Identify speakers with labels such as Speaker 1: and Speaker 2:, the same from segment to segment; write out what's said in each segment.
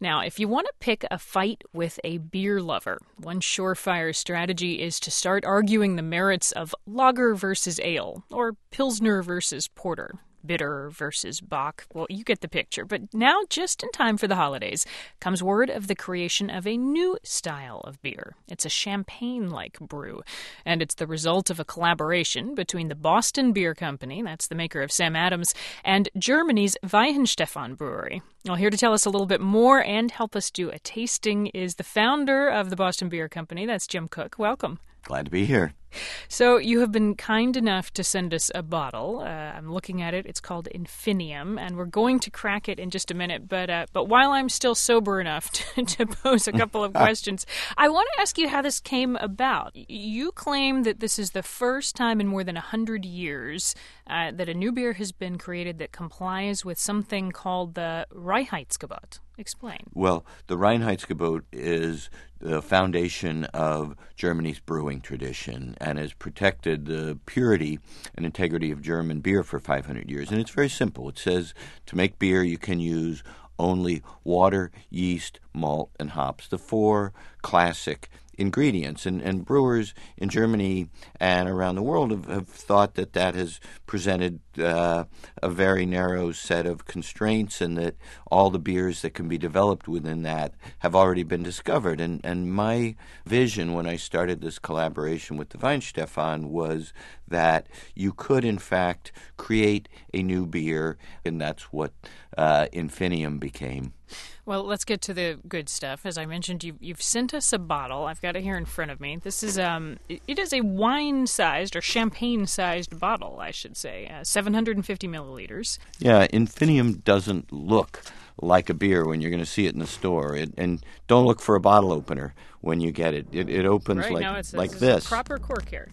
Speaker 1: Now, if you want to pick a fight with a beer lover, one surefire strategy is to start arguing the merits of lager versus ale, or pilsner versus porter. Bitter versus Bock. Well, you get the picture. But now, just in time for the holidays, comes word of the creation of a new style of beer. It's a champagne-like brew, and it's the result of a collaboration between the Boston Beer Company, that's the maker of Sam Adams, and Germany's Weihenstephan Brewery. Well, here to tell us a little bit more and help us do a tasting is the founder of the Boston Beer Company. That's Jim Koch. Welcome.
Speaker 2: Glad to be here.
Speaker 1: So you have been kind enough to send us a bottle. I'm looking at it. It's called Infinium, and we're going to crack it in just a minute. But while I'm still sober enough to pose a couple of questions, I want to ask you how this came about. You claim that this is the first time in more than 100 years that a new beer has been created that complies with something called the Reinheitsgebot. Explain.
Speaker 2: Well, the Reinheitsgebot is the foundation of Germany's brewing tradition and has protected the purity and integrity of German beer for 500 years. And it's very simple. It says to make beer, you can use only water, yeast, malt, and hops, the four classic ingredients. And brewers in Germany and around the world have thought that has presented a very narrow set of constraints, and that all the beers that can be developed within that have already been discovered. And my vision when I started this collaboration with the Weihenstephan was that you could, in fact, create a new beer, and that's what Infinium became.
Speaker 1: Well, let's get to the good stuff. As I mentioned, you've sent us a bottle. I've got it here in front of me. This is it is a wine-sized or champagne-sized bottle, I should say, 750 milliliters.
Speaker 2: Yeah, Infinium doesn't look like a beer when you're going to see it in the store, and don't look for a bottle opener when you get it. It opens
Speaker 1: right,
Speaker 2: like
Speaker 1: now it's
Speaker 2: this.
Speaker 1: A proper cork here.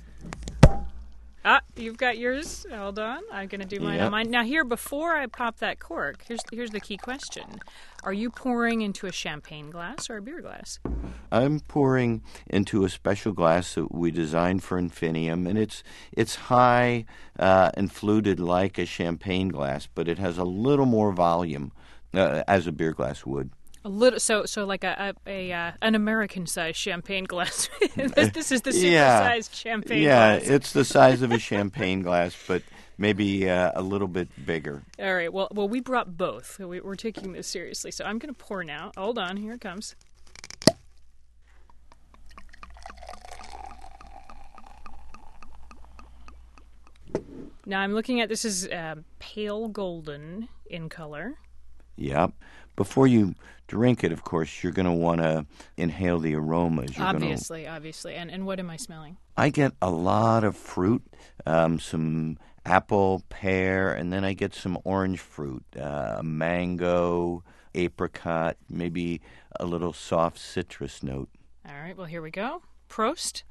Speaker 1: You've got yours. Hold on. I'm going to do mine on mine. Now, here, before I pop that cork, here's the key question. Are you pouring into a champagne glass or a beer glass?
Speaker 2: I'm pouring into a special glass that we designed for Infinium, and it's high and fluted like a champagne glass, but it has a little more volume as a beer glass would.
Speaker 1: A little, so like an American-sized champagne glass. This is the super-sized champagne glass.
Speaker 2: Yeah, it's the size of a champagne glass, but maybe a little bit bigger.
Speaker 1: All right. Well, we brought both. We're taking this seriously. So I'm going to pour now. Hold on. Here it comes. Now I'm looking at this is pale golden in color.
Speaker 2: Yep. Before you drink it, of course, you're going to want to inhale the aromas.
Speaker 1: Obviously. And what am I smelling?
Speaker 2: I get a lot of fruit, some apple, pear, and then I get some orange fruit, mango, apricot, maybe a little soft citrus note.
Speaker 1: All right, well, here we go. Prost.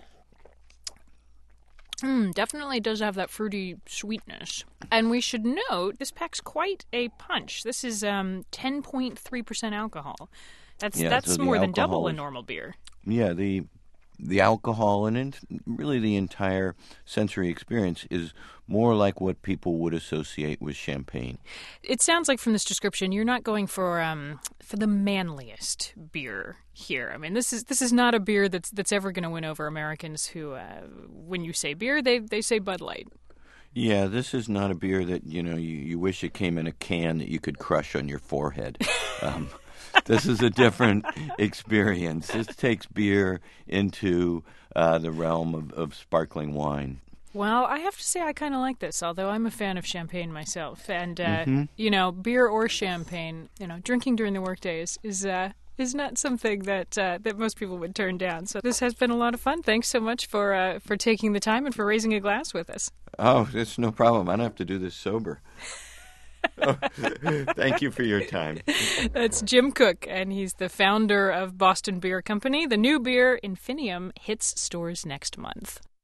Speaker 1: Definitely does have that fruity sweetness. And we should note, this packs quite a punch. This is 10.3% alcohol. That's more than double a normal beer.
Speaker 2: Yeah, the alcohol in it, really the entire sensory experience, is more like what people would associate with champagne.
Speaker 1: It sounds like from this description you're not going for the manliest beer here. I mean, this is not a beer that's ever going to win over Americans who, when you say beer, they say Bud Light.
Speaker 2: Yeah, this is not a beer that, you wish it came in a can that you could crush on your forehead. This is a different experience. This takes beer into the realm of sparkling wine.
Speaker 1: Well, I have to say I kind of like this, although I'm a fan of champagne myself. And, beer or champagne, drinking during the workday is not something that most people would turn down. So this has been a lot of fun. Thanks so much for taking the time and for raising a glass with us.
Speaker 2: Oh, it's no problem. I don't have to do this sober. Thank you for your time.
Speaker 1: That's Jim Koch, and he's the founder of Boston Beer Company. The new beer, Infinium, hits stores next month.